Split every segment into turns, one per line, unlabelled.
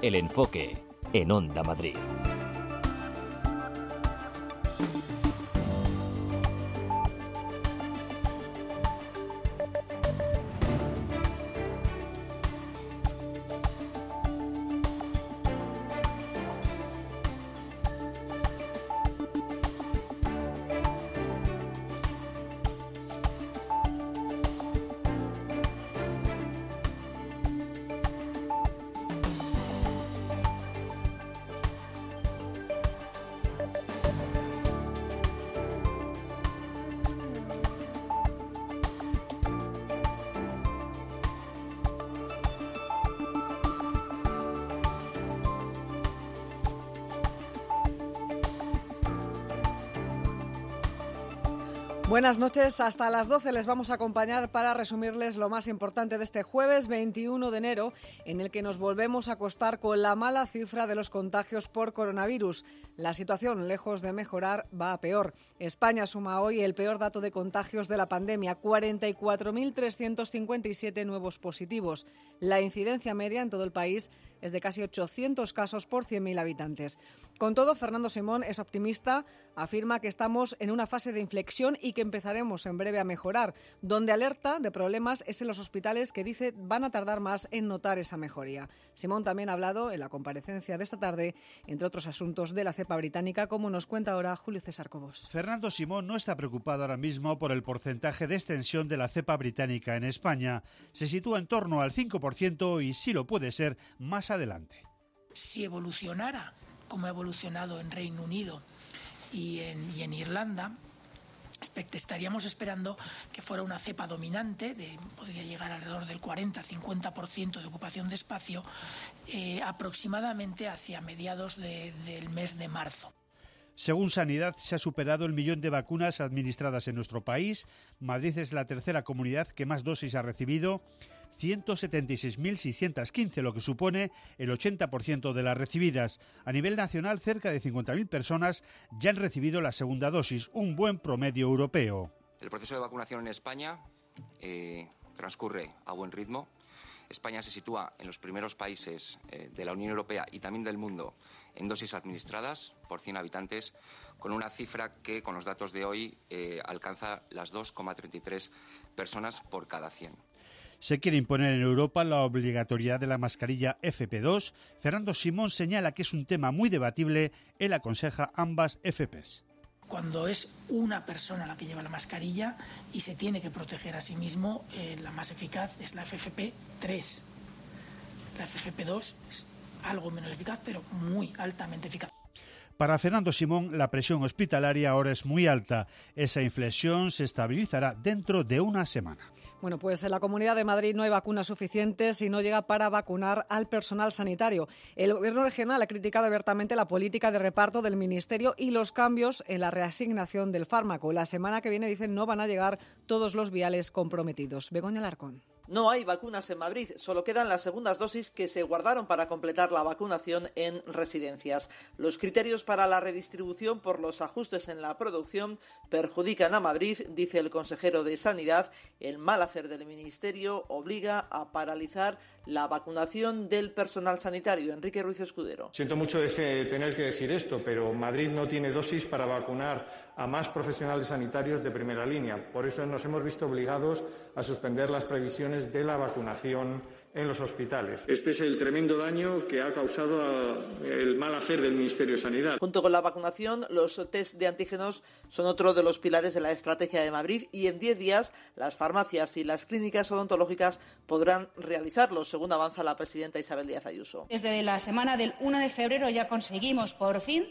El enfoque en Onda Madrid.
Buenas noches, hasta las 12 les vamos a acompañar para resumirles lo más importante de este jueves 21 de enero, en el que nos volvemos a acostar con la mala cifra de los contagios por coronavirus. La situación, lejos de mejorar, va a peor. España suma hoy el peor dato de contagios de la pandemia, 44.357 nuevos positivos. La incidencia media en todo el país es de casi 800 casos por 100.000 habitantes. Con todo, Fernando Simón es optimista, afirma que estamos en una fase de inflexión y que empezaremos en breve a mejorar. Donde alerta de problemas es en los hospitales, que dice van a tardar más en notar esa mejoría. Simón también ha hablado en la comparecencia de esta tarde, entre otros asuntos, de la cepa británica, como nos cuenta ahora Julio César Cobos.
Fernando Simón no está preocupado ahora mismo por el porcentaje de extensión de la cepa británica en España. Se sitúa en torno al 5% y sí lo puede ser más adelante.
Si evolucionara como ha evolucionado en Reino Unido y en Irlanda, estaríamos esperando que fuera una cepa dominante, podría llegar alrededor del 40-50% de ocupación de espacio, aproximadamente hacia mediados del mes de marzo.
Según Sanidad, se ha superado el 1.000.000 de vacunas administradas en nuestro país. Madrid es la tercera comunidad que más dosis ha recibido, 176.615, lo que supone el 80% de las recibidas. A nivel nacional, cerca de 50.000 personas ya han recibido la segunda dosis, un buen promedio europeo.
El proceso de vacunación en España transcurre a buen ritmo. España se sitúa en los primeros países de la Unión Europea y también del mundo en dosis administradas por 100 habitantes, con una cifra que con los datos de hoy alcanza las 2,33 personas por cada 100.
Se quiere imponer en Europa la obligatoriedad de la mascarilla FP2. Fernando Simón señala que es un tema muy debatible. Él aconseja ambas FPs.
Cuando es una persona la que lleva la mascarilla y se tiene que proteger a sí mismo, la más eficaz es la FFP3. La FFP2 es algo menos eficaz, pero muy altamente eficaz.
Para Fernando Simón, la presión hospitalaria ahora es muy alta. Esa inflexión se estabilizará dentro de una semana.
Bueno, pues en la Comunidad de Madrid no hay vacunas suficientes y no llega para vacunar al personal sanitario. El Gobierno regional ha criticado abiertamente la política de reparto del Ministerio y los cambios en la reasignación del fármaco. La semana que viene, dicen, no van a llegar todos los viales comprometidos. Begoña Alarcón.
No hay vacunas en Madrid, solo quedan las segundas dosis que se guardaron para completar la vacunación en residencias. Los criterios para la redistribución por los ajustes en la producción perjudican a Madrid, dice el consejero de Sanidad. El mal hacer del Ministerio obliga a paralizar la vacunación del personal sanitario. Enrique Ruiz Escudero.
Siento mucho tener que decir esto, pero Madrid no tiene dosis para vacunar a más profesionales sanitarios de primera línea. Por eso nos hemos visto obligados a suspender las previsiones de la vacunación en los hospitales. Este es el tremendo daño que ha causado el mal hacer del Ministerio de Sanidad.
Junto con la vacunación, los test de antígenos son otro de los pilares de la estrategia de Madrid y en 10 días las farmacias y las clínicas odontológicas podrán realizarlos, según avanza la presidenta Isabel Díaz Ayuso.
Desde la semana del 1 de febrero ya conseguimos por fin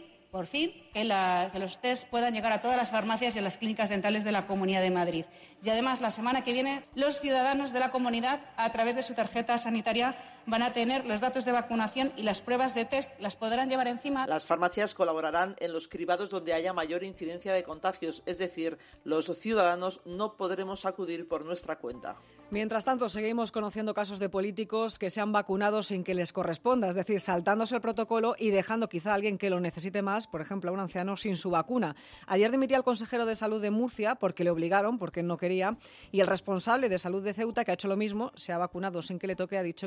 que los test puedan llegar a todas las farmacias y a las clínicas dentales de la Comunidad de Madrid. Y además, la semana que viene, los ciudadanos de la comunidad, a través de su tarjeta sanitaria, van a tener los datos de vacunación y las pruebas de test las podrán llevar encima.
Las farmacias colaborarán en los cribados donde haya mayor incidencia de contagios, es decir, los ciudadanos no podremos acudir por nuestra cuenta.
Mientras tanto, seguimos conociendo casos de políticos que se han vacunado sin que les corresponda, es decir, saltándose el protocolo y dejando quizá a alguien que lo necesite más, por ejemplo, a un anciano, sin su vacuna. Ayer dimitía el consejero de Salud de Murcia porque le obligaron, porque no quería, y el responsable de Salud de Ceuta, que ha hecho lo mismo, se ha vacunado sin que le toque, ha dicho que no tiene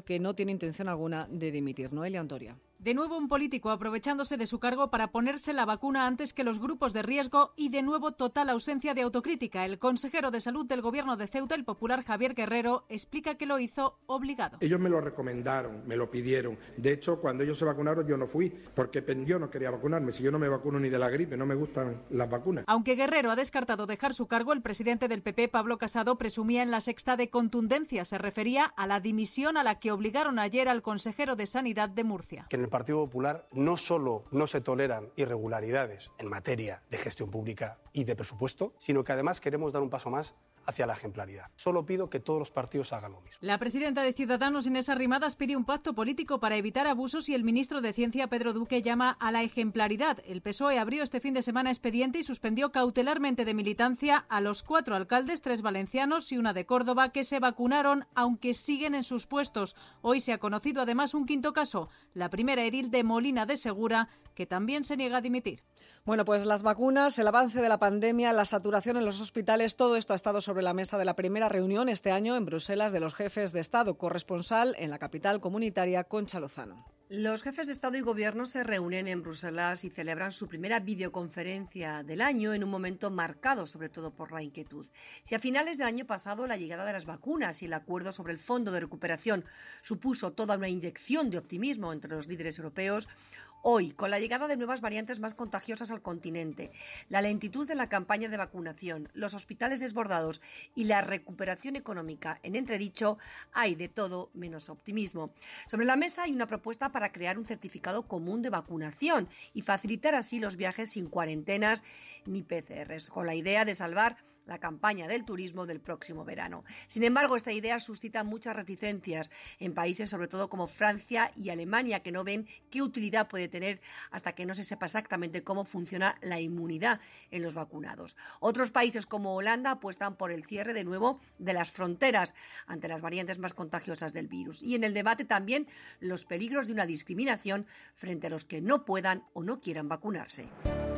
tiene intención alguna de dimitir. Noelia Antoria.
De nuevo un político aprovechándose de su cargo para ponerse la vacuna antes que los grupos de riesgo y de nuevo total ausencia de autocrítica. El consejero de Salud del Gobierno de Ceuta, el popular Javier Guerrero, explica que lo hizo obligado.
Ellos me lo recomendaron, me lo pidieron. De hecho, cuando ellos se vacunaron yo no fui, porque yo no quería vacunarme. Si yo no me vacuno ni de la gripe, no me gustan las vacunas.
Aunque Guerrero ha descartado dejar su cargo, el presidente del PP, Pablo Casado, presumía en La Sexta de contundencia. Se refería a la dimisión a la que obligaron ayer al consejero de Sanidad de Murcia.
Que en el Partido Popular no solo no se toleran irregularidades en materia de gestión pública y de presupuesto, sino que además queremos dar un paso más hacia la ejemplaridad. Solo pido que todos los partidos hagan lo mismo.
La presidenta de Ciudadanos, Inés Arrimadas, pide un pacto político para evitar abusos y el ministro de Ciencia, Pedro Duque, llama a la ejemplaridad. El PSOE abrió este fin de semana expediente y suspendió cautelarmente de militancia a los 4 alcaldes, 3 valencianos y 1 de Córdoba, que se vacunaron, aunque siguen en sus puestos. Hoy se ha conocido además un quinto caso, la primera edil de Molina de Segura, que también se niega a dimitir.
Bueno, pues las vacunas, el avance de la pandemia, la saturación en los hospitales, todo esto ha estado sobre la mesa de la primera reunión este año en Bruselas de los jefes de Estado. Corresponsal en la capital comunitaria, Concha Lozano.
Los jefes de Estado y Gobierno se reúnen en Bruselas y celebran su primera videoconferencia del año en un momento marcado sobre todo por la inquietud. Si a finales del año pasado la llegada de las vacunas y el acuerdo sobre el Fondo de Recuperación supuso toda una inyección de optimismo entre los líderes europeos, hoy, con la llegada de nuevas variantes más contagiosas al continente, la lentitud de la campaña de vacunación, los hospitales desbordados y la recuperación económica en entredicho, hay de todo menos optimismo. Sobre la mesa hay una propuesta para crear un certificado común de vacunación y facilitar así los viajes sin cuarentenas ni PCRs, con la idea de salvar la campaña del turismo del próximo verano. Sin embargo, esta idea suscita muchas reticencias en países sobre todo como Francia y Alemania, que no ven qué utilidad puede tener hasta que no se sepa exactamente cómo funciona la inmunidad en los vacunados. Otros países como Holanda apuestan por el cierre de nuevo de las fronteras ante las variantes más contagiosas del virus. Y en el debate también los peligros de una discriminación frente a los que no puedan o no quieran vacunarse.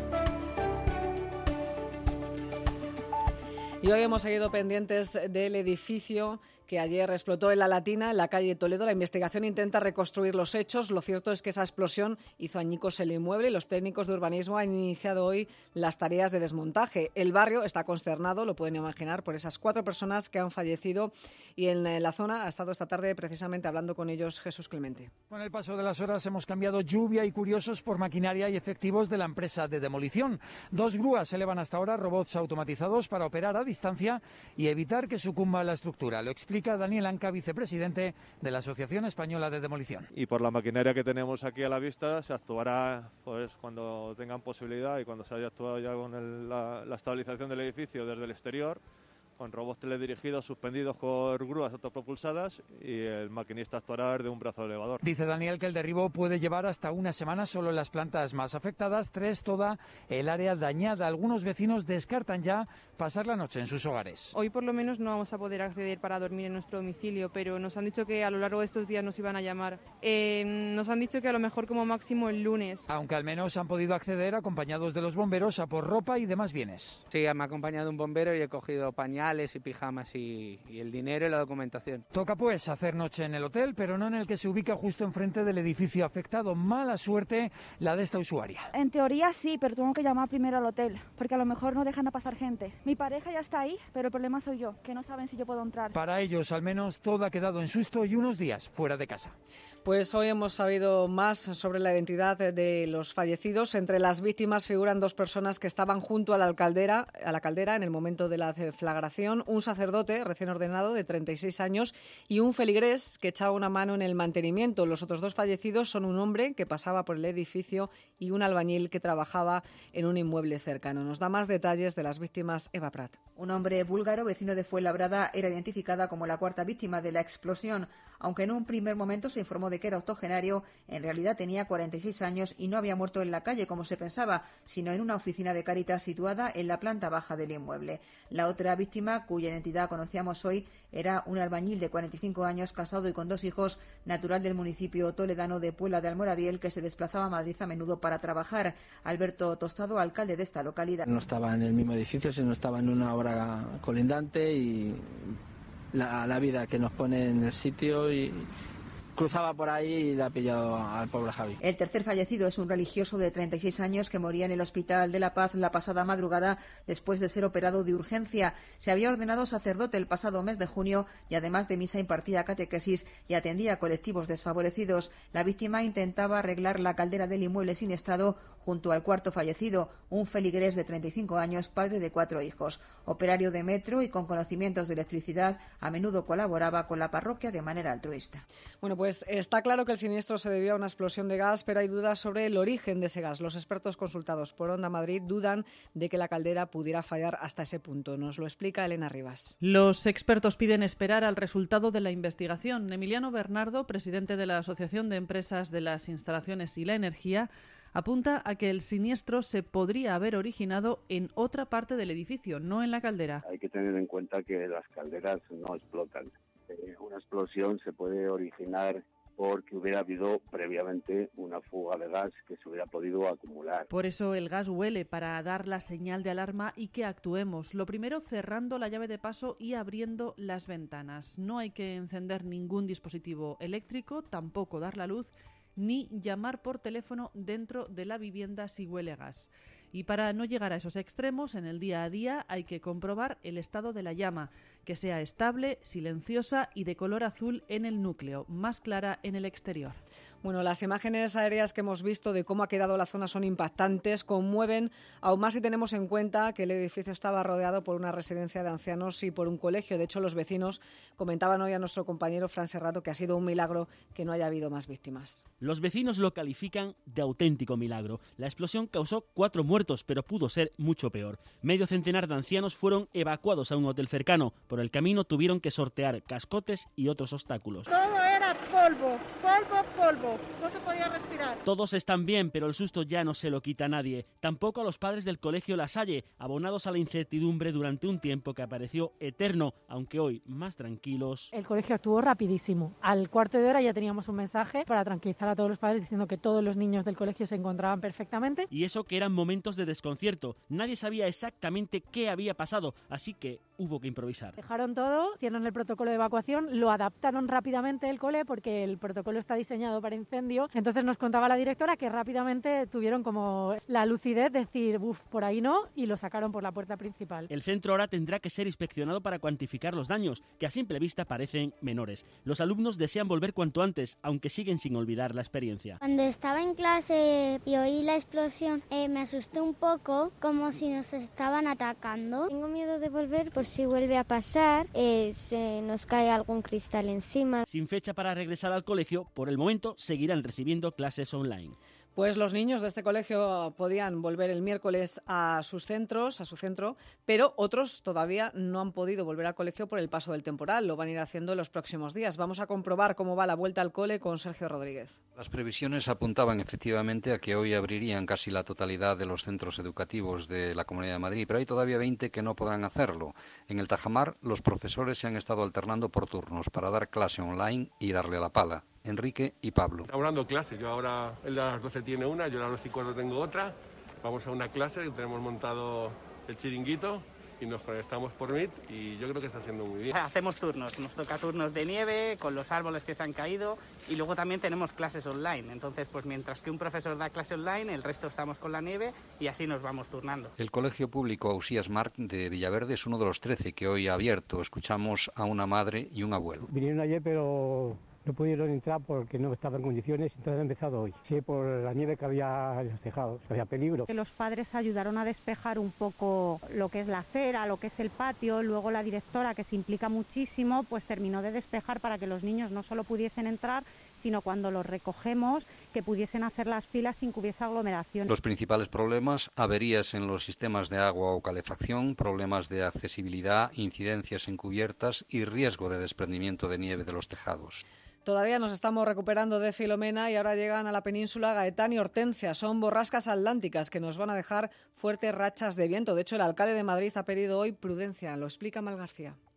Y hoy hemos seguido pendientes del edificio que ayer explotó en La Latina, en la calle Toledo. La investigación intenta reconstruir los hechos. Lo cierto es que esa explosión hizo añicos el inmueble y los técnicos de urbanismo han iniciado hoy las tareas de desmontaje. El barrio está consternado, lo pueden imaginar, por esas 4 personas que han fallecido y en la zona ha estado esta tarde precisamente hablando con ellos Jesús Clemente.
Con el paso de las horas hemos cambiado lluvia y curiosos por maquinaria y efectivos de la empresa de demolición. 2 grúas elevan hasta ahora robots automatizados para operar a distancia y evitar que sucumba la estructura. Lo explica Daniel Anca, vicepresidente de la Asociación Española de Demolición.
Y por la maquinaria que tenemos aquí a la vista se actuará pues cuando tengan posibilidad y cuando se haya actuado ya con la estabilización del edificio desde el exterior, con robots teledirigidos suspendidos por grúas autopropulsadas y el maquinista actuará desde un brazo elevador.
Dice Daniel que el derribo puede llevar hasta una semana solo en las plantas más afectadas, 3 toda el área dañada. Algunos vecinos descartan ya pasar la noche en sus hogares.
Hoy por lo menos no vamos a poder acceder para dormir en nuestro domicilio, pero nos han dicho que a lo largo de estos días nos iban a llamar. Nos han dicho que a lo mejor como máximo el lunes.
Aunque al menos han podido acceder acompañados de los bomberos a por ropa y demás bienes.
Sí, me ha acompañado un bombero y he cogido pañales y pijamas y el dinero y la documentación.
Toca pues hacer noche en el hotel, pero no en el que se ubica justo enfrente del edificio afectado. Mala suerte la de esta usuaria.
En teoría sí, pero tengo que llamar primero al hotel, porque a lo mejor no dejan a pasar gente. Mi pareja ya está ahí, pero el problema soy yo, que no saben si yo puedo entrar.
Para ellos, al menos, todo ha quedado en susto y unos días fuera de casa.
Pues hoy hemos sabido más sobre la identidad de los fallecidos. Entre las víctimas figuran 2 personas que estaban junto a la caldera en el momento de la deflagración, un sacerdote recién ordenado de 36 años y un feligrés que echaba una mano en el mantenimiento. Los otros 2 fallecidos son un hombre que pasaba por el edificio y un albañil que trabajaba en un inmueble cercano. Nos da más detalles de las víctimas Eva Prat.
Un hombre búlgaro, vecino de Fuenlabrada, era identificada como la 4ª víctima de la explosión. Aunque en un primer momento se informó de que era octogenario, en realidad tenía 46 años y no había muerto en la calle, como se pensaba, sino en una oficina de Cáritas situada en la planta baja del inmueble. La otra víctima, cuya identidad conocíamos hoy, era un albañil de 45 años, casado y con 2 hijos, natural del municipio toledano de Puebla de Almoradiel, que se desplazaba a Madrid a menudo para trabajar. Alberto Tostado, alcalde de esta localidad.
No estaba en el mismo edificio, sino estaba en una obra colindante y la vida que nos pone en el sitio y cruzaba por ahí y le ha pillado al pobre Javi.
El tercer fallecido es un religioso de 36 años que moría en el Hospital de la Paz la pasada madrugada después de ser operado de urgencia. Se había ordenado sacerdote el pasado mes de junio y además de misa impartía catequesis y atendía a colectivos desfavorecidos. La víctima intentaba arreglar la caldera del inmueble siniestado junto al cuarto fallecido, un feligrés de 35 años, padre de 4 hijos. Operario de metro y con conocimientos de electricidad, a menudo colaboraba con la parroquia de manera altruista.
Bueno, pues está claro que el siniestro se debió a una explosión de gas, pero hay dudas sobre el origen de ese gas. Los expertos consultados por Onda Madrid dudan de que la caldera pudiera fallar hasta ese punto. Nos lo explica Elena Rivas.
Los expertos piden esperar al resultado de la investigación. Emiliano Bernardo, presidente de la Asociación de Empresas de las Instalaciones y la Energía, apunta a que el siniestro se podría haber originado en otra parte del edificio, no en la caldera.
Hay que tener en cuenta que las calderas no explotan. Una explosión se puede originar porque hubiera habido previamente una fuga de gas que se hubiera podido acumular.
Por eso el gas huele, para dar la señal de alarma y que actuemos. Lo primero, cerrando la llave de paso y abriendo las ventanas. No hay que encender ningún dispositivo eléctrico, tampoco dar la luz, ni llamar por teléfono dentro de la vivienda si huele gas. Y para no llegar a esos extremos, en el día a día hay que comprobar el estado de la llama, que sea estable, silenciosa y de color azul en el núcleo, más clara en el exterior.
Bueno, las imágenes aéreas que hemos visto de cómo ha quedado la zona son impactantes, conmueven, aún más si tenemos en cuenta que el edificio estaba rodeado por una residencia de ancianos y por un colegio. De hecho, los vecinos comentaban hoy a nuestro compañero Fran Serrato que ha sido un milagro que no haya habido más víctimas.
Los vecinos lo califican de auténtico milagro. La explosión causó 4 muertos, pero pudo ser mucho peor. Medio centenar de ancianos fueron evacuados a un hotel cercano. Por el camino tuvieron que sortear cascotes y otros obstáculos.
Todo era polvo, polvo, polvo. No se podía respirar.
Todos están bien, pero el susto ya no se lo quita a nadie. Tampoco a los padres del colegio La Salle, abonados a la incertidumbre durante un tiempo que apareció eterno, aunque hoy más tranquilos.
El colegio actuó rapidísimo. Al cuarto de hora ya teníamos un mensaje para tranquilizar a todos los padres diciendo que todos los niños del colegio se encontraban perfectamente.
Y eso que eran momentos de desconcierto. Nadie sabía exactamente qué había pasado, así que hubo que improvisar.
Dejaron todo, hicieron el protocolo de evacuación, lo adaptaron rápidamente el cole porque el protocolo está diseñado para incendio. Entonces nos contaba la directora que rápidamente tuvieron como la lucidez de decir, por ahí no, y lo sacaron por la puerta principal.
El centro ahora tendrá que ser inspeccionado para cuantificar los daños, que a simple vista parecen menores. Los alumnos desean volver cuanto antes, aunque siguen sin olvidar la experiencia.
Cuando estaba en clase y oí la explosión, me asusté un poco, como si nos estaban atacando. Tengo miedo de volver por si vuelve a pasar, se nos cae algún cristal encima.
Sin fecha para regresar al colegio, por el momento seguirán recibiendo clases online.
Pues los niños de este colegio podían volver el miércoles a su centro, pero otros todavía no han podido volver al colegio por el paso del temporal. Lo van a ir haciendo en los próximos días. Vamos a comprobar cómo va la vuelta al cole con Sergio Rodríguez.
Las previsiones apuntaban efectivamente a que hoy abrirían casi la totalidad de los centros educativos de la Comunidad de Madrid, pero hay todavía 20 que no podrán hacerlo. En el Tajamar, los profesores se han estado alternando por turnos para dar clase online y darle la pala. Enrique y Pablo.
Estamos dando clases, yo ahora él a las 12 tiene una, yo a las 12:15 tengo otra, vamos a una clase y tenemos montado el chiringuito y nos conectamos por Meet y yo creo que está haciendo muy bien.
Hacemos turnos, nos toca turnos de nieve con los árboles que se han caído y luego también tenemos clases online, entonces pues mientras que un profesor da clase online, el resto estamos con la nieve y así nos vamos turnando.
El Colegio Público Ausías Marc de Villaverde es uno de los 13 que hoy ha abierto. Escuchamos a una madre y un abuelo.
Vinieron ayer pero no pudieron entrar porque no estaban en condiciones, entonces han empezado hoy. Sí, por la nieve que había en los tejados, había peligro.
Que los padres ayudaron a despejar un poco lo que es la acera, lo que es el patio, luego la directora, que se implica muchísimo, pues terminó de despejar para que los niños no solo pudiesen entrar, sino cuando los recogemos, que pudiesen hacer las filas sin que hubiese aglomeración.
Los principales problemas: averías en los sistemas de agua o calefacción, problemas de accesibilidad, incidencias en cubiertas y riesgo de desprendimiento de nieve de los tejados.
Todavía nos estamos recuperando de Filomena y ahora llegan a la península Gaetán y Hortensia. Son borrascas atlánticas que nos van a dejar fuertes rachas de viento. De hecho, el alcalde de Madrid ha pedido hoy prudencia. Lo explica Mal García.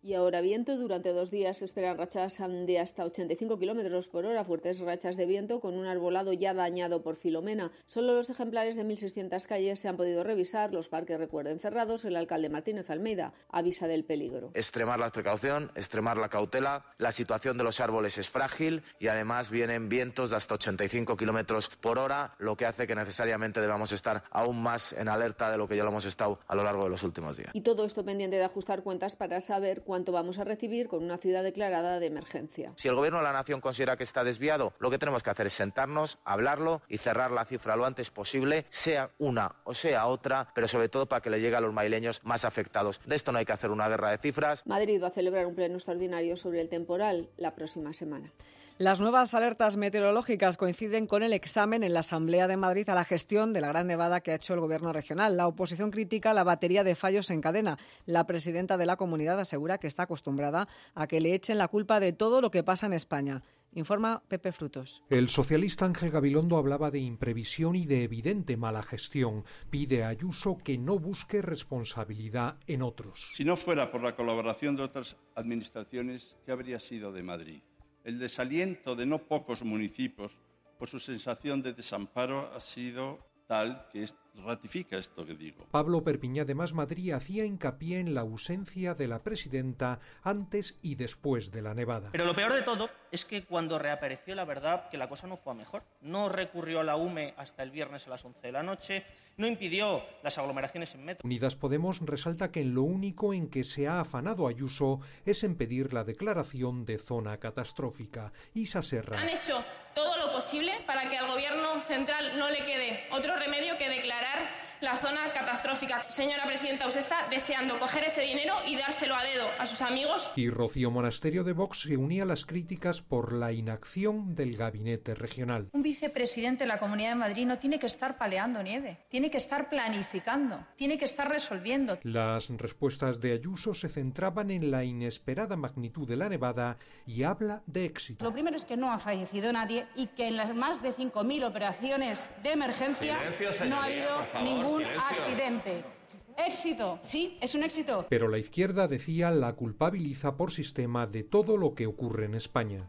Y ahora viento. Durante 2 días se esperan rachas de hasta 85 kilómetros por hora, fuertes rachas de viento con un arbolado ya dañado por Filomena. Solo los ejemplares de 1.600 calles se han podido revisar, los parques recuerden cerrados. El alcalde Martínez Almeida avisa del peligro.
Extremar la precaución, extremar la cautela. La situación de los árboles es frágil y además vienen vientos de hasta 85 kilómetros por hora, lo que hace que necesariamente debamos estar aún más en alerta de lo que ya lo hemos estado a lo largo de los últimos días.
Y todo esto pendiente de ajustar cuentas para saber cuánto vamos a recibir con una ciudad declarada de emergencia.
Si el Gobierno de la Nación considera que está desviado, lo que tenemos que hacer es sentarnos, hablarlo y cerrar la cifra lo antes posible, sea una o sea otra, pero sobre todo para que le llegue a los madrileños más afectados. De esto no hay que hacer una guerra de cifras.
Madrid va a celebrar un pleno extraordinario sobre el temporal la próxima semana.
Las nuevas alertas meteorológicas coinciden con el examen en la Asamblea de Madrid a la gestión de la gran nevada que ha hecho el Gobierno regional. La oposición critica la batería de fallos en cadena. La presidenta de la comunidad asegura que está acostumbrada a que le echen la culpa de todo lo que pasa en España. Informa Pepe Frutos.
El socialista Ángel Gabilondo hablaba de imprevisión y de evidente mala gestión. Pide a Ayuso que no busque responsabilidad en otros.
Si no fuera por la colaboración de otras administraciones, ¿qué habría sido de Madrid? El desaliento de no pocos municipios por su sensación de desamparo ha sido tal que ratifica esto que digo.
Pablo Perpiñá de Más Madrid hacía hincapié en la ausencia de la presidenta antes y después de la nevada.
Pero lo peor de todo es que cuando reapareció, la verdad que la cosa no fue a mejor. No recurrió a la UME hasta el viernes a las 11 de la noche, no impidió las aglomeraciones en metro.
Unidas Podemos resalta que en lo único en que se ha afanado Ayuso es en pedir la declaración de zona catastrófica. Isa Serra.
Han hecho todo lo posible para que al Gobierno central no le quede otro remedio que declarar la zona catastrófica. Señora presidenta, usted está deseando coger ese dinero y dárselo a dedo a sus amigos.
Y Rocío Monasterio de Vox se unía a las críticas por la inacción del gabinete regional.
Un vicepresidente de la Comunidad de Madrid no tiene que estar paleando nieve, tiene que estar planificando, tiene que estar resolviendo.
Las respuestas de Ayuso se centraban en la inesperada magnitud de la nevada y habla de éxito.
Lo primero es que no ha fallecido nadie y que en las más de 5.000 operaciones de emergencia no ha habido ningún accidente. Éxito, sí, es un éxito.
Pero la izquierda, decía, la culpabiliza por sistema de todo lo que ocurre en España.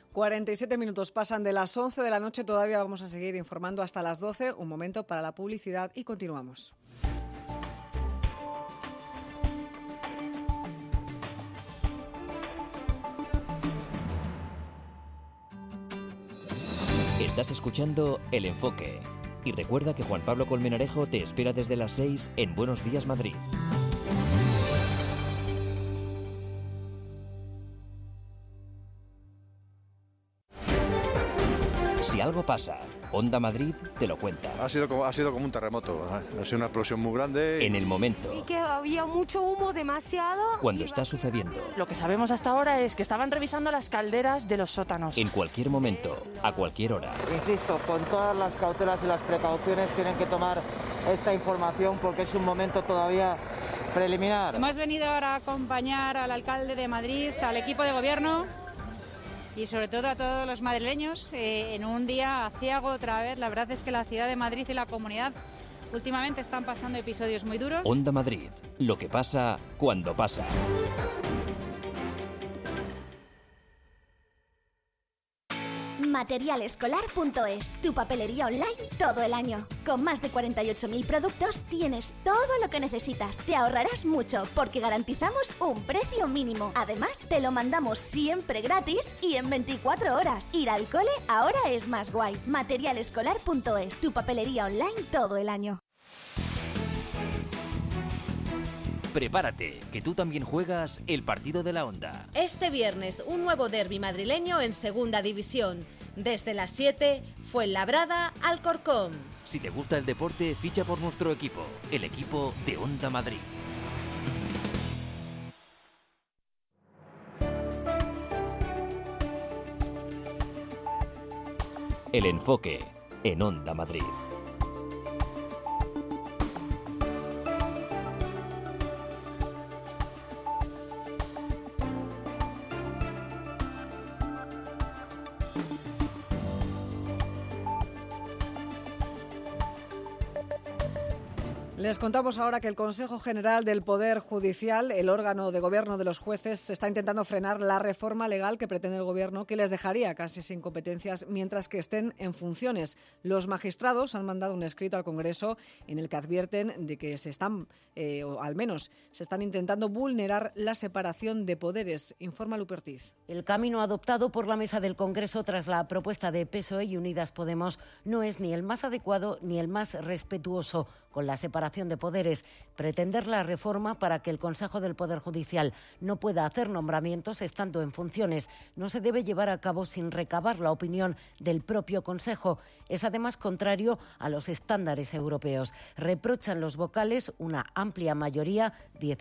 47 minutos pasan de las 11 de la noche, todavía vamos a seguir informando hasta las 12. Un momento para la publicidad y continuamos.
Estás escuchando El Enfoque. Y recuerda que Juan Pablo Colmenarejo te espera desde las 6 en Buenos Días Madrid. Si algo pasa, Onda Madrid te lo cuenta.
Ha sido como un terremoto, ha sido una explosión muy grande.
En el momento.
Y que había mucho humo, demasiado.
Cuando está sucediendo.
Lo que sabemos hasta ahora es que estaban revisando las calderas de los sótanos.
En cualquier momento, a cualquier hora.
Insisto, con todas las cautelas y las precauciones tienen que tomar esta información porque es un momento todavía preliminar.
Hemos venido ahora a acompañar al alcalde de Madrid, al equipo de gobierno y sobre todo a todos los madrileños en un día aciago otra vez. La verdad es que la ciudad de Madrid y la comunidad últimamente están pasando episodios muy duros.
Onda Madrid, lo que pasa cuando pasa.
Materialescolar.es, tu papelería online todo el año. Con más de 48.000 productos tienes todo lo que necesitas. Te ahorrarás mucho porque garantizamos un precio mínimo. Además, te lo mandamos siempre gratis y en 24 horas. Ir al cole ahora es más guay. Materialescolar.es, tu papelería online todo el año.
Prepárate, que tú también juegas el partido de la Onda.
Este viernes, un nuevo derbi madrileño en Segunda División. Desde las 7, Fuenlabrada, Alcorcón.
Si te gusta el deporte, ficha por nuestro equipo, el equipo de Onda Madrid. El Enfoque, en Onda Madrid.
Les contamos ahora que el Consejo General del Poder Judicial, el órgano de gobierno de los jueces, está intentando frenar la reforma legal que pretende el Gobierno, que les dejaría casi sin competencias mientras que estén en funciones. Los magistrados han mandado un escrito al Congreso en el que advierten de que se están, o al menos se están intentando vulnerar la separación de poderes. Informa Lupe Ortiz.
El camino adoptado por la mesa del Congreso tras la propuesta de PSOE y Unidas Podemos no es ni el más adecuado ni el más respetuoso con la separación de poderes. Pretender la reforma para que el Consejo del Poder Judicial no pueda hacer nombramientos estando en funciones no se debe llevar a cabo sin recabar la opinión del propio Consejo. Es además contrario a los estándares europeos. Reprochan los vocales, una amplia mayoría,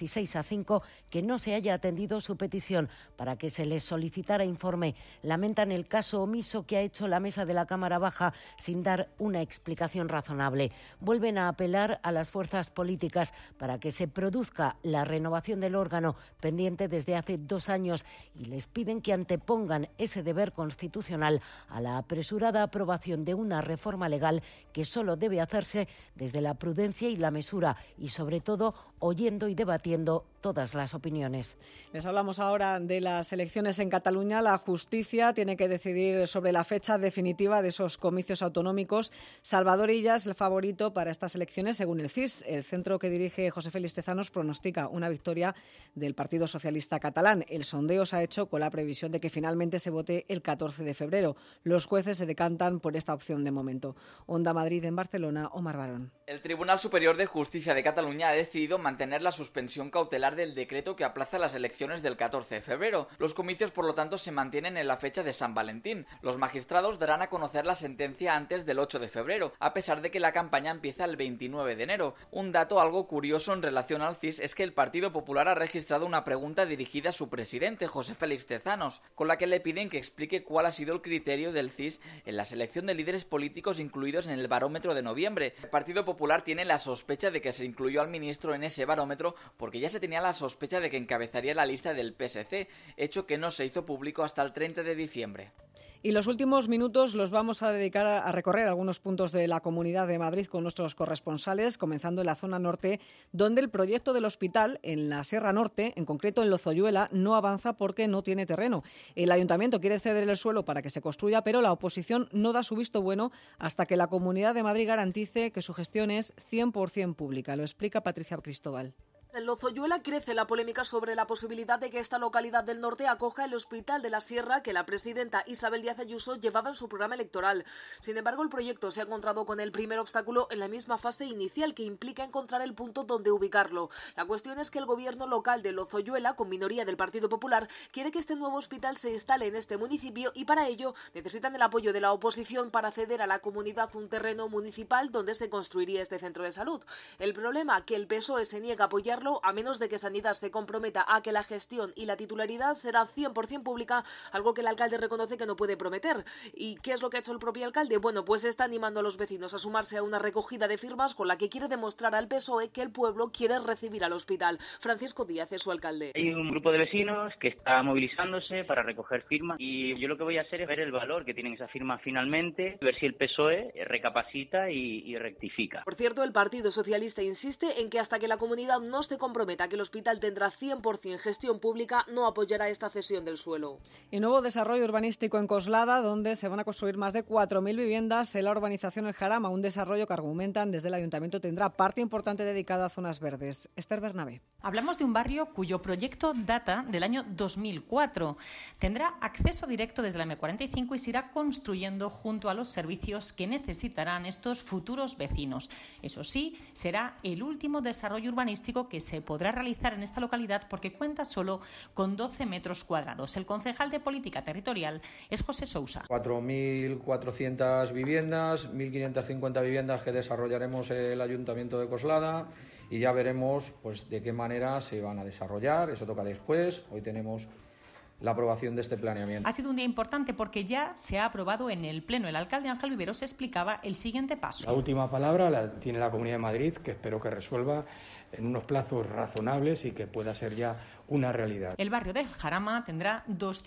16-5, que no se haya atendido su petición para que se les solicitara informe. Lamentan el caso omiso que ha hecho la mesa de la Cámara Baja sin dar una explicación razonable. Vuelven a apelar a las fuerzas políticas para que se produzca la renovación del órgano pendiente desde hace 2 años y les piden que antepongan ese deber constitucional a la apresurada aprobación de una reforma legal que solo debe hacerse desde la prudencia y la mesura y, sobre todo, oyendo y debatiendo todas las opiniones.
Les hablamos ahora de las elecciones en Cataluña. La justicia tiene que decidir sobre la fecha definitiva de esos comicios autonómicos. Salvador Illa es el favorito para estas elecciones, según el CIS. El centro que dirige José Félix Tezanos pronostica una victoria del Partido Socialista catalán. El sondeo se ha hecho con la previsión de que finalmente se vote el 14 de febrero. Los jueces se decantan por esta opción de momento. Onda Madrid en Barcelona, Omar Barón.
El Tribunal Superior de Justicia de Cataluña ha decidido mantener la suspensión cautelar del decreto que aplaza las elecciones del 14 de febrero. Los comicios, por lo tanto, se mantienen en la fecha de San Valentín. Los magistrados darán a conocer la sentencia antes del 8 de febrero, a pesar de que la campaña empieza el 29 de enero. Un dato algo curioso en relación al CIS es que el Partido Popular ha registrado una pregunta dirigida a su presidente, José Félix Tezanos, con la que le piden que explique cuál ha sido el criterio del CIS en la selección de líderes políticos incluidos en el barómetro de noviembre. El Partido Popular tiene la sospecha de que se incluyó al ministro en ese barómetro porque ya se tenía la sospecha de que encabezaría la lista del PSC, hecho que no se hizo público hasta el 30 de diciembre.
Y los últimos minutos los vamos a dedicar a recorrer algunos puntos de la Comunidad de Madrid con nuestros corresponsales, comenzando en la zona norte, donde el proyecto del hospital en la Sierra Norte, en concreto en Lozoyuela, no avanza porque no tiene terreno. El Ayuntamiento quiere ceder el suelo para que se construya, pero la oposición no da su visto bueno hasta que la Comunidad de Madrid garantice que su gestión es 100% pública. Lo explica Patricia Cristóbal.
En Lozoyuela crece la polémica sobre la posibilidad de que esta localidad del norte acoja el Hospital de la Sierra que la presidenta Isabel Díaz Ayuso llevaba en su programa electoral. Sin embargo, el proyecto se ha encontrado con el primer obstáculo en la misma fase inicial, que implica encontrar el punto donde ubicarlo. La cuestión es que el gobierno local de Lozoyuela, con minoría del Partido Popular, quiere que este nuevo hospital se instale en este municipio y para ello necesitan el apoyo de la oposición para ceder a la comunidad un terreno municipal donde se construiría este centro de salud. El problema, que el PSOE se niega a apoyar a menos de que Sanidad se comprometa a que la gestión y la titularidad será 100% pública, algo que el alcalde reconoce que no puede prometer. ¿Y qué es lo que ha hecho el propio alcalde? Bueno, pues está animando a los vecinos a sumarse a una recogida de firmas con la que quiere demostrar al PSOE que el pueblo quiere recibir al hospital. Francisco Díaz es su alcalde.
Hay un grupo de vecinos que está movilizándose para recoger firmas y yo lo que voy a hacer es ver el valor que tienen esas firmas finalmente, ver si el PSOE recapacita y rectifica.
Por cierto, el Partido Socialista insiste en que hasta que la comunidad no se comprometa que el hospital tendrá 100% gestión pública, no apoyará esta cesión del suelo.
Y nuevo desarrollo urbanístico en Coslada, donde se van a construir más de 4.000 viviendas en la urbanización El Jarama, un desarrollo que argumentan desde el Ayuntamiento tendrá parte importante dedicada a zonas verdes. Esther Bernabé.
Hablamos de un barrio cuyo proyecto data del año 2004. Tendrá acceso directo desde la M45 y se irá construyendo junto a los servicios que necesitarán estos futuros vecinos. Eso sí, será el último desarrollo urbanístico que se podrá realizar en esta localidad porque cuenta solo con 12 metros cuadrados. El concejal de Política Territorial es José Sousa.
4.400 viviendas, 1.550 viviendas que desarrollaremos el Ayuntamiento de Coslada y ya veremos pues de qué manera se van a desarrollar. Eso toca después. Hoy tenemos la aprobación de este planeamiento.
Ha sido un día importante porque ya se ha aprobado en el Pleno. El alcalde Ángel Viveros explicaba el siguiente paso.
La última palabra la tiene la Comunidad de Madrid, que espero que resuelva
en unos plazos razonables y que pueda ser ya una realidad.
El barrio del Jarama tendrá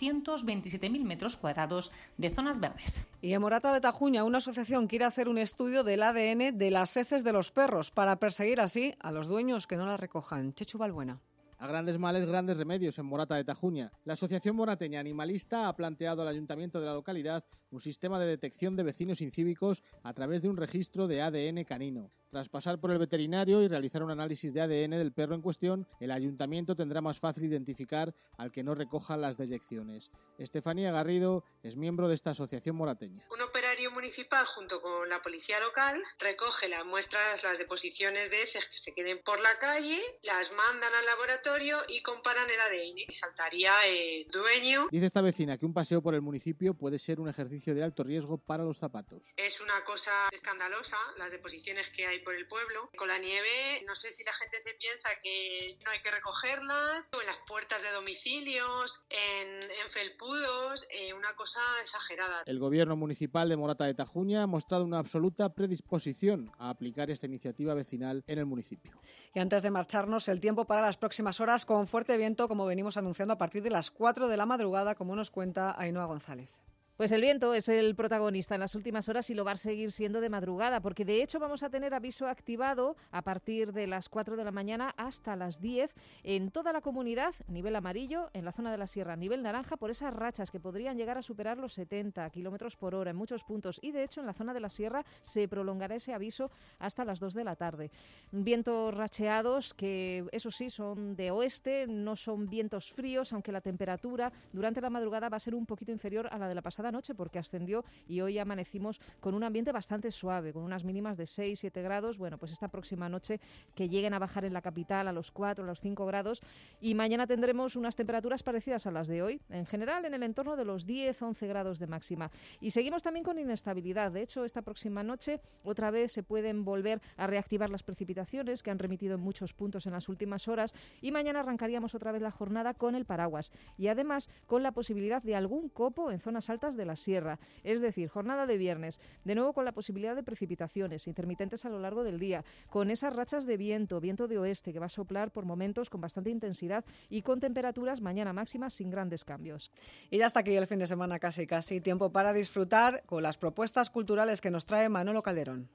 227.000 metros cuadrados de zonas verdes.
Y en Morata de Tajuña, una asociación quiere hacer un estudio del ADN de las heces de los perros para perseguir así a los dueños que no las recojan. Chechu Balbuena.
A grandes males, grandes remedios en Morata de Tajuña. La Asociación Morateña Animalista ha planteado al Ayuntamiento de la localidad un sistema de detección de vecinos incívicos a través de un registro de ADN canino. Tras pasar por el veterinario y realizar un análisis de ADN del perro en cuestión, el Ayuntamiento tendrá más fácil identificar al que no recoja las deyecciones. Estefanía Garrido es miembro de esta asociación morateña.
Un operario municipal junto con la policía local recoge las muestras, las deposiciones de heces que se queden por la calle, las mandan al laboratorio y comparan el ADN y saltaría el dueño.
Dice esta vecina que un paseo por el municipio puede ser un ejercicio de alto riesgo para los zapatos.
Es una cosa escandalosa las deposiciones que hay por el pueblo. Con la nieve, no sé si la gente se piensa que no hay que recogerlas, o en las puertas de domicilios, en felpudos, una cosa exagerada.
El gobierno municipal de Morata de Tajuña ha mostrado una absoluta predisposición a aplicar esta iniciativa vecinal en el municipio.
Y antes de marcharnos, el tiempo para las próximas horas con fuerte viento, como venimos anunciando a partir de las 4 de la madrugada, como nos cuenta Ainhoa González.
Pues el viento es el protagonista en las últimas horas y lo va a seguir siendo de madrugada, porque de hecho vamos a tener aviso activado a partir de las 4 de la mañana hasta las 10 en toda la comunidad, nivel amarillo, en la zona de la sierra, nivel naranja, por esas rachas que podrían llegar a superar los 70 kilómetros por hora en muchos puntos. Y de hecho en la zona de la sierra se prolongará ese aviso hasta las 2 de la tarde. Vientos racheados que, eso sí, son de oeste, no son vientos fríos, aunque la temperatura durante la madrugada va a ser un poquito inferior a la de la pasada noche porque ascendió y hoy amanecimos con un ambiente bastante suave, con unas mínimas de 6-7 grados. Bueno, pues esta próxima noche que lleguen a bajar en la capital a los 4, a los 5 grados y mañana tendremos unas temperaturas parecidas a las de hoy, en general en el entorno de los 10-11 grados de máxima. Y seguimos también con inestabilidad. De hecho, esta próxima noche otra vez se pueden volver a reactivar las precipitaciones que han remitido en muchos puntos en las últimas horas y mañana arrancaríamos otra vez la jornada con el paraguas y además con la posibilidad de algún copo en zonas altas de la sierra, es decir, jornada de viernes, de nuevo con la posibilidad de precipitaciones intermitentes a lo largo del día, con esas rachas de viento de oeste que va a soplar por momentos con bastante intensidad y con temperaturas mañana máximas sin grandes cambios.
Y ya está aquí el fin de semana casi, tiempo para disfrutar con las propuestas culturales que nos trae Manolo Calderón.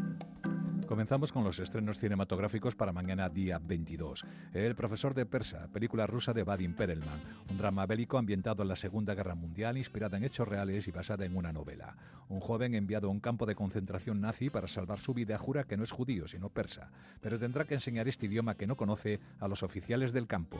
Comenzamos con los estrenos cinematográficos para mañana día 22. El profesor de persa, película rusa de Vadim Perelman, un drama bélico ambientado en la Segunda Guerra Mundial, inspirada en hechos reales y basada en una novela. Un joven enviado a un campo de concentración nazi para salvar su vida jura que no es judío sino persa, pero tendrá que enseñar este idioma que no conoce a los oficiales del campo.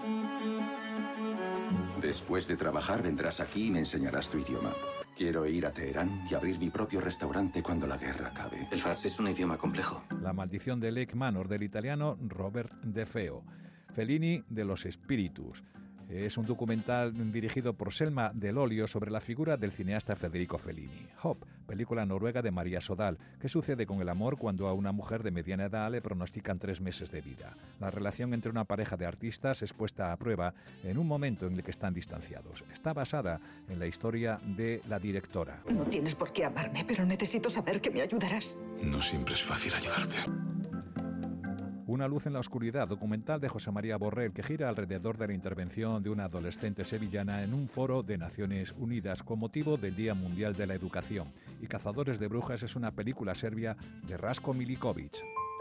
Después de trabajar vendrás aquí y me enseñarás tu idioma. Quiero ir a Teherán y abrir mi propio restaurante cuando la guerra acabe.
El farsi es un idioma complejo.
La maldición de Lake Manor del italiano Robert De Feo. Fellini de los espíritus. Es un documental dirigido por Selma Del Olio sobre la figura del cineasta Federico Fellini. Hop, película noruega de María Sodal. ¿Qué sucede con el amor cuando a una mujer de mediana edad le pronostican 3 meses de vida? La relación entre una pareja de artistas es puesta a prueba en un momento en el que están distanciados. Está basada en la historia de la directora.
No tienes por qué amarme, pero necesito saber que me ayudarás.
No siempre es fácil ayudarte.
Una luz en la oscuridad, documental de José María Borrell que gira alrededor de la intervención de una adolescente sevillana en un foro de Naciones Unidas con motivo del Día Mundial de la Educación. Y Cazadores de Brujas es una película serbia de Ratko Milikovic.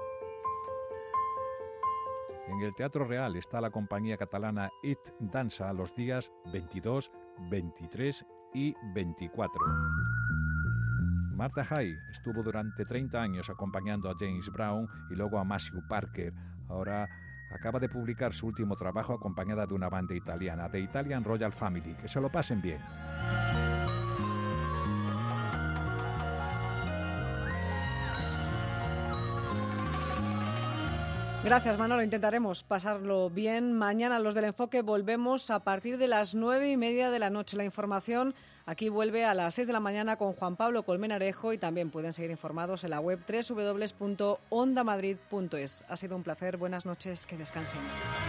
En el Teatro Real está la compañía catalana It Dansa los días 22, 23 y 24. Martha Hay estuvo durante 30 años acompañando a James Brown y luego a Matthew Parker. Ahora acaba de publicar su último trabajo acompañada de una banda italiana, The Italian Royal Family. Que se lo pasen bien.
Gracias, Manolo. Intentaremos pasarlo bien. Mañana los del Enfoque volvemos a partir de las 9:30 de la noche. La información aquí vuelve a las 6 de la mañana con Juan Pablo Colmenarejo y también pueden seguir informados en la web www.ondamadrid.es. Ha sido un placer. Buenas noches. Que descansen.